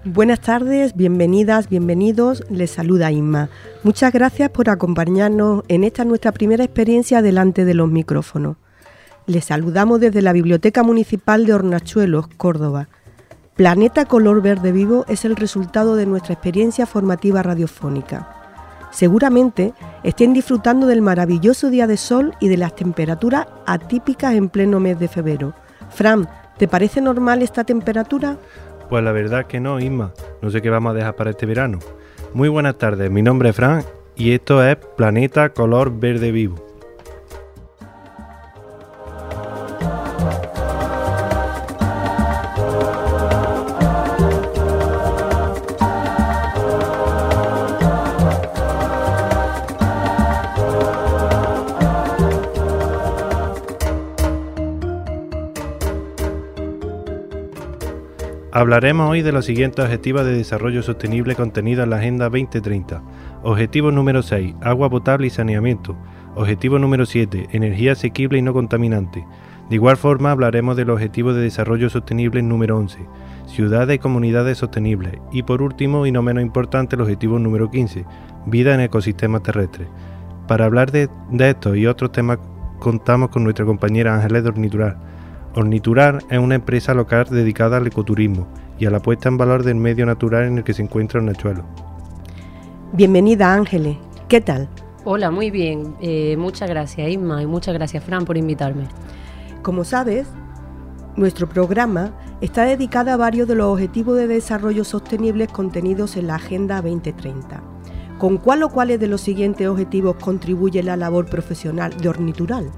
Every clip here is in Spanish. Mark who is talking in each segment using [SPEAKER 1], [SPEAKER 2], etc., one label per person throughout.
[SPEAKER 1] Buenas tardes, bienvenidas, bienvenidos, les saluda Inma. Muchas gracias por acompañarnos en esta nuestra primera experiencia delante de los micrófonos. Les saludamos desde la Biblioteca Municipal de Hornachuelos, Córdoba. Planeta Color Verde Vivo es el resultado de nuestra experiencia formativa radiofónica. Seguramente estén disfrutando del maravilloso día de sol y de las temperaturas atípicas en pleno mes de febrero. Fran, ¿te parece normal esta temperatura?
[SPEAKER 2] Pues la verdad que no, Isma. No sé qué vamos a dejar para este verano. Muy buenas tardes, mi nombre es Fran y esto es Planeta Color Verde Vivo. Hablaremos hoy de los siguientes objetivos de desarrollo sostenible contenidos en la Agenda 2030. Objetivo número 6, agua potable y saneamiento. Objetivo número 7, energía asequible y no contaminante. De igual forma hablaremos del objetivo de desarrollo sostenible número 11, ciudades y comunidades sostenibles. Y por último y no menos importante, el objetivo número 15, vida en ecosistemas terrestres. Para hablar de estos y otros temas contamos con nuestra compañera Ángeles de Ornitural. Ornitural es una empresa local dedicada al ecoturismo y a la puesta en valor del medio natural en el que se encuentra Hornachuelos.
[SPEAKER 1] Bienvenida, Ángeles. ¿Qué tal?
[SPEAKER 3] Hola, muy bien. Muchas gracias, Isma, y muchas gracias, Fran, por invitarme.
[SPEAKER 1] Como sabes, nuestro programa está dedicado a varios de los objetivos de desarrollo sostenibles contenidos en la Agenda 2030. ¿Con cuál o cuáles de los siguientes objetivos contribuye la labor profesional de Ornitural?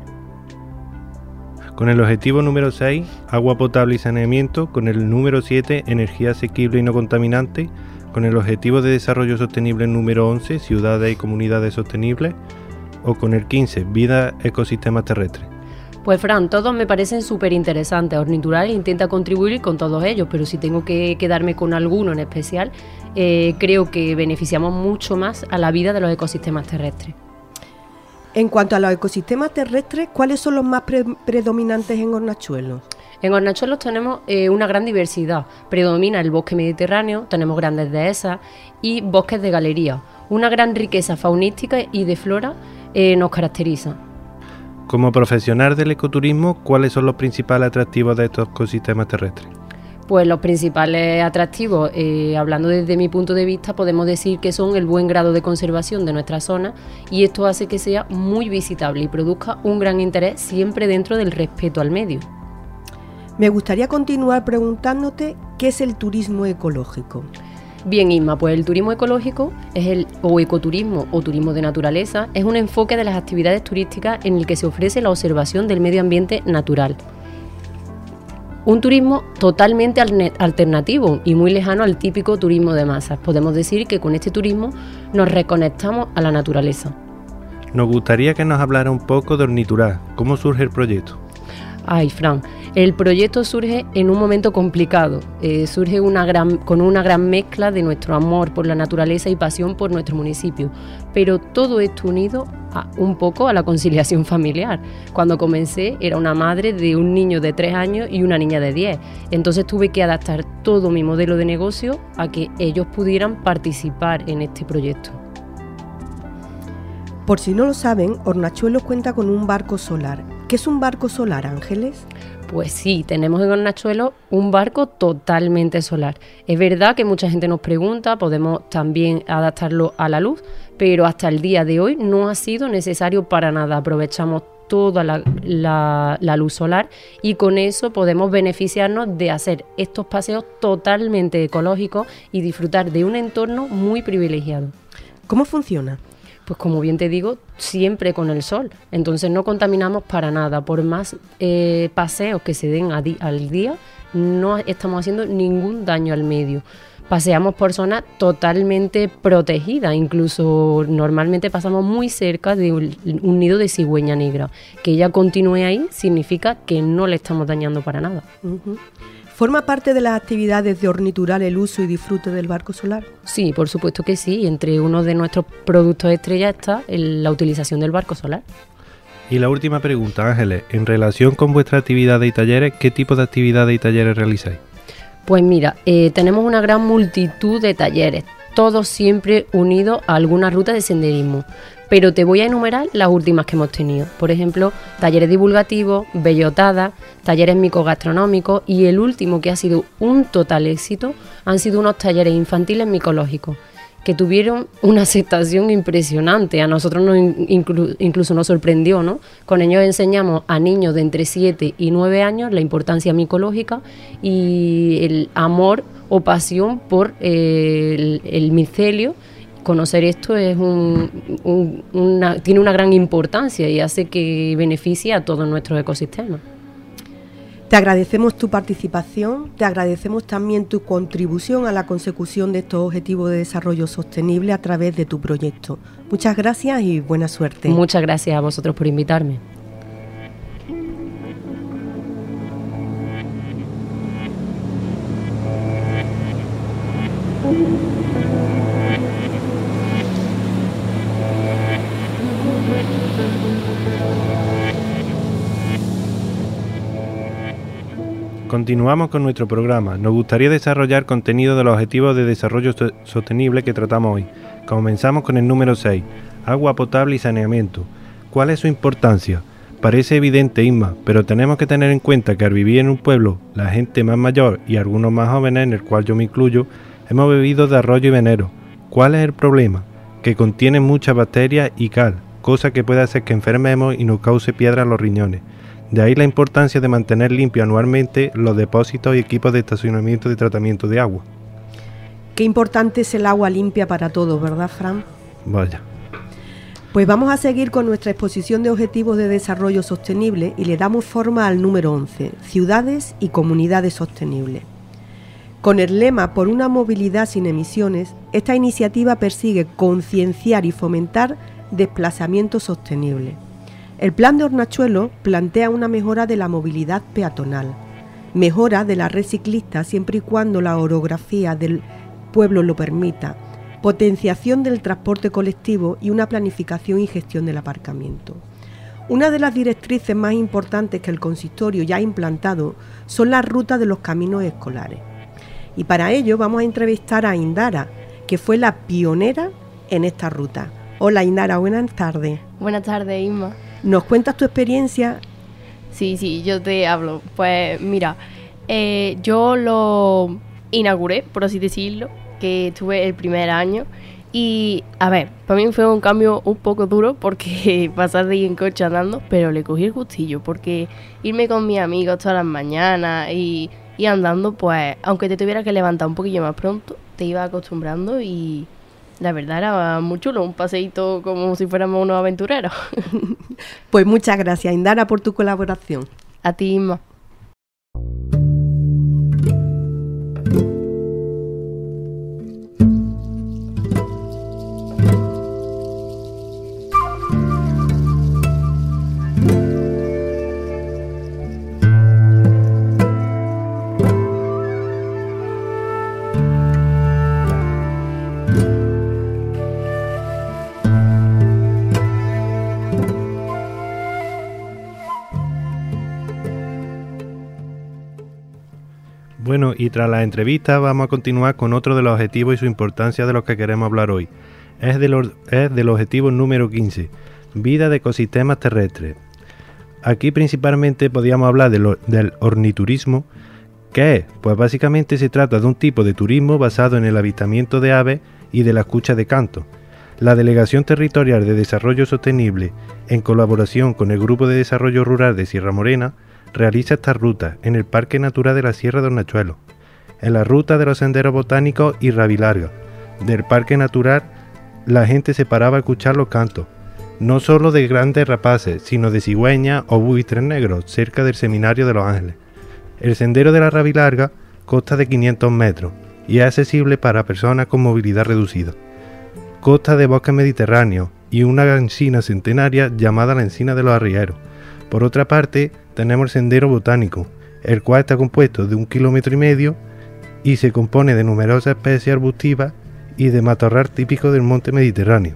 [SPEAKER 2] Con el objetivo número 6, agua potable y saneamiento, con el número 7, energía asequible y no contaminante, con el objetivo de desarrollo sostenible número 11, ciudades y comunidades sostenibles, o con el 15, vida ecosistemas terrestres.
[SPEAKER 3] Pues Fran, todos me parecen súper interesantes. Ornitural intenta contribuir con todos ellos, pero si tengo que quedarme con alguno en especial, creo que beneficiamos mucho más a la vida de los ecosistemas terrestres.
[SPEAKER 1] En cuanto a los ecosistemas terrestres, ¿cuáles son los más predominantes en Hornachuelos?
[SPEAKER 3] En Hornachuelos tenemos una gran diversidad. Predomina el bosque mediterráneo, tenemos grandes dehesas y bosques de galería. Una gran riqueza faunística y de flora nos caracteriza.
[SPEAKER 2] Como profesional del ecoturismo, ¿cuáles son los principales atractivos de estos ecosistemas terrestres?
[SPEAKER 3] Pues los principales atractivos, hablando desde mi punto de vista, podemos decir que son el buen grado de conservación de nuestra zona y esto hace que sea muy visitable y produzca un gran interés siempre dentro del respeto al medio.
[SPEAKER 1] Me gustaría continuar preguntándote qué es el turismo ecológico.
[SPEAKER 3] Bien, Isma, pues el turismo ecológico o ecoturismo o turismo de naturaleza es un enfoque de las actividades turísticas en el que se ofrece la observación del medio ambiente natural. Un turismo totalmente alternativo y muy lejano al típico turismo de masas. Podemos decir que con este turismo nos reconectamos a la naturaleza.
[SPEAKER 2] Nos gustaría que nos hablara un poco de Ornitural. ¿Cómo surge el proyecto?
[SPEAKER 3] Ay, Fran, el proyecto surge en un momento complicado. Surge con una gran mezcla de nuestro amor por la naturaleza y pasión por nuestro municipio. Pero todo esto unido un poco a la conciliación familiar. Cuando comencé era una madre de un niño de 3 años y una niña de 10. Entonces tuve que adaptar todo mi modelo de negocio a que ellos pudieran participar en este proyecto.
[SPEAKER 1] Por si no lo saben, Hornachuelos cuenta con un barco solar. ¿Qué es un barco solar, Ángeles?
[SPEAKER 3] Pues sí, tenemos en Hornachuelos un barco totalmente solar. Es verdad que mucha gente nos pregunta, podemos también adaptarlo a la luz, pero hasta el día de hoy no ha sido necesario para nada. Aprovechamos toda la luz solar y con eso podemos beneficiarnos de hacer estos paseos totalmente ecológicos y disfrutar de un entorno muy privilegiado.
[SPEAKER 1] ¿Cómo funciona?
[SPEAKER 3] Pues como bien te digo, siempre con el sol. Entonces no contaminamos para nada. Por más paseos que se den al día, no estamos haciendo ningún daño al medio. Paseamos por zonas totalmente protegidas. Incluso normalmente pasamos muy cerca de un nido de cigüeña negra. Que ella continúe ahí significa que no le estamos dañando para nada.
[SPEAKER 1] Uh-huh. ¿Forma parte de las actividades de Ornitural el uso y disfrute del barco solar?
[SPEAKER 3] Sí, por supuesto que sí. Entre uno de nuestros productos estrella está la utilización del barco solar.
[SPEAKER 2] Y la última pregunta, Ángeles, en relación con vuestras actividades y talleres, ¿qué tipo de actividades y talleres realizáis?
[SPEAKER 3] Pues mira, tenemos una gran multitud de talleres, todos siempre unidos a alguna ruta de senderismo. Pero te voy a enumerar las últimas que hemos tenido. Por ejemplo, talleres divulgativos, bellotadas, talleres micogastronómicos y el último, que ha sido un total éxito, han sido unos talleres infantiles micológicos que tuvieron una aceptación impresionante. A nosotros incluso nos sorprendió, ¿no? Con ellos enseñamos a niños de entre 7 y 9 años la importancia micológica y el amor o pasión por el micelio. Conocer esto es tiene una gran importancia y hace que beneficie a todos nuestros ecosistemas.
[SPEAKER 1] Te agradecemos tu participación, te agradecemos también tu contribución a la consecución de estos objetivos de desarrollo sostenible a través de tu proyecto. Muchas gracias y buena suerte.
[SPEAKER 3] Muchas gracias a vosotros por invitarme.
[SPEAKER 2] Continuamos con nuestro programa. Nos gustaría desarrollar contenido de los objetivos de desarrollo sostenible que tratamos hoy. Comenzamos con el número 6, agua potable y saneamiento. ¿Cuál es su importancia? Parece evidente, Isma, pero tenemos que tener en cuenta que al vivir en un pueblo, la gente más mayor y algunos más jóvenes, en el cual yo me incluyo, hemos bebido de arroyo y venero. ¿Cuál es el problema? Que contiene muchas bacterias y cal, cosa que puede hacer que enfermemos y nos cause piedra en los riñones. De ahí la importancia de mantener limpio anualmente los depósitos y equipos de estacionamiento y tratamiento de agua.
[SPEAKER 1] Qué importante es el agua limpia para todos, ¿verdad, Fran?
[SPEAKER 2] Vaya.
[SPEAKER 1] Pues vamos a seguir con nuestra exposición de objetivos de desarrollo sostenible y le damos forma al número 11, ciudades y comunidades sostenibles. Con el lema Por una movilidad sin emisiones, esta iniciativa persigue concienciar y fomentar desplazamiento sostenible. El plan de Hornachuelos plantea una mejora de la movilidad peatonal, mejora de la red ciclista siempre y cuando la orografía del pueblo lo permita, potenciación del transporte colectivo y una planificación y gestión del aparcamiento. Una de las directrices más importantes que el consistorio ya ha implantado son las rutas de los caminos escolares. Y para ello vamos a entrevistar a Indara, que fue la pionera en esta ruta. Hola Indara, buenas tardes.
[SPEAKER 4] Buenas tardes, Isma.
[SPEAKER 1] ¿Nos cuentas tu experiencia?
[SPEAKER 4] Sí, yo te hablo. Pues mira, yo lo inauguré, por así decirlo, que estuve el primer año. Y, a ver, para mí fue un cambio un poco duro porque pasar de ir en coche andando, pero le cogí el gustillo porque irme con mis amigos todas las mañanas y andando, pues, aunque te tuviera que levantar un poquillo más pronto, te iba acostumbrando y la verdad era muy chulo, un paseíto como si fuéramos unos aventureros.
[SPEAKER 1] Pues muchas gracias, Indara, por tu colaboración.
[SPEAKER 4] A ti, Isma.
[SPEAKER 2] Bueno, y tras la entrevista vamos a continuar con otro de los objetivos y su importancia de los que queremos hablar hoy. Es del objetivo número 15, vida de ecosistemas terrestres. Aquí principalmente podríamos hablar del orniturismo. ¿Qué es? Pues básicamente se trata de un tipo de turismo basado en el avistamiento de aves y de la escucha de canto. La Delegación Territorial de Desarrollo Sostenible, en colaboración con el Grupo de Desarrollo Rural de Sierra Morena, realiza estas rutas en el Parque Natural de la Sierra de Hornachuelos, en la ruta de los senderos botánicos y Rabilarga. Del Parque Natural, la gente se paraba a escuchar los cantos, no solo de grandes rapaces, sino de cigüeñas o buitres negros, cerca del Seminario de los Ángeles. El sendero de la Rabilarga consta de 500 metros y es accesible para personas con movilidad reducida. Consta de bosque mediterráneo y una encina centenaria llamada la Encina de los Arrieros. Por otra parte, tenemos el sendero botánico, el cual está compuesto de 1,5 kilómetros y se compone de numerosas especies arbustivas y de matorral típico del monte Mediterráneo.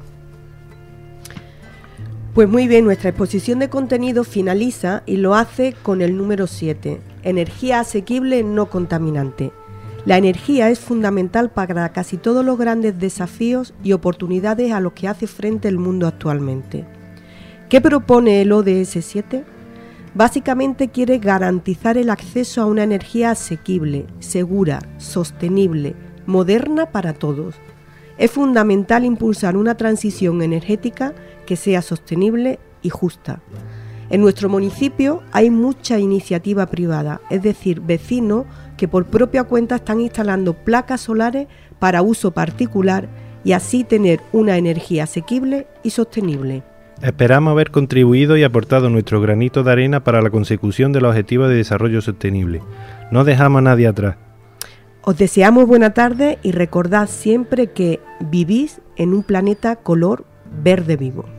[SPEAKER 1] Pues muy bien, nuestra exposición de contenido finaliza y lo hace con el número 7, energía asequible no contaminante. La energía es fundamental para casi todos los grandes desafíos y oportunidades a los que hace frente el mundo actualmente. ¿Qué propone el ODS 7? Básicamente quiere garantizar el acceso a una energía asequible, segura, sostenible, moderna para todos. Es fundamental impulsar una transición energética que sea sostenible y justa. En nuestro municipio hay mucha iniciativa privada, es decir, vecinos que por propia cuenta están instalando placas solares para uso particular y así tener una energía asequible y sostenible.
[SPEAKER 2] Esperamos haber contribuido y aportado nuestro granito de arena para la consecución de los Objetivos de Desarrollo Sostenible. No dejamos a nadie atrás.
[SPEAKER 1] Os deseamos buena tarde y recordad siempre que vivís en un planeta color verde vivo.